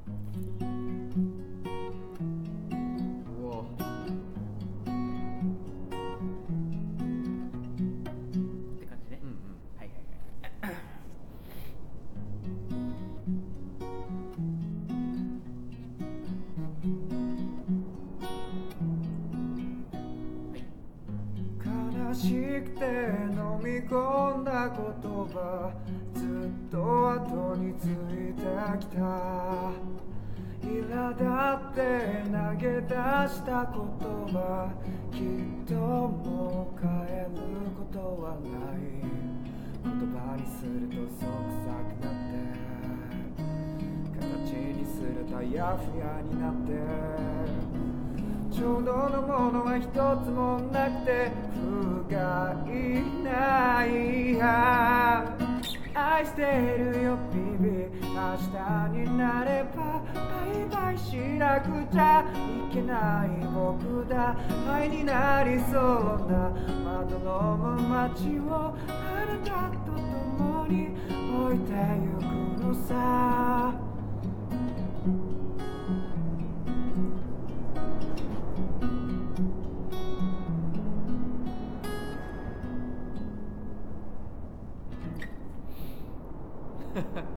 って感じね。はいはいはい。 悲しくて飲み込んだ言葉、ずっと後についてきた。苛立って投げ出した言葉、きっともう変えることはない。言葉にするとそくさくなって、形にするとやふやになって、ちょうどのものは一つもなくて不甲斐ないや。愛してるよビビ、明日になればバイバイしなくちゃいけない僕だ。愛になりそうな窓のむ街をあなたと共に置いてゆく。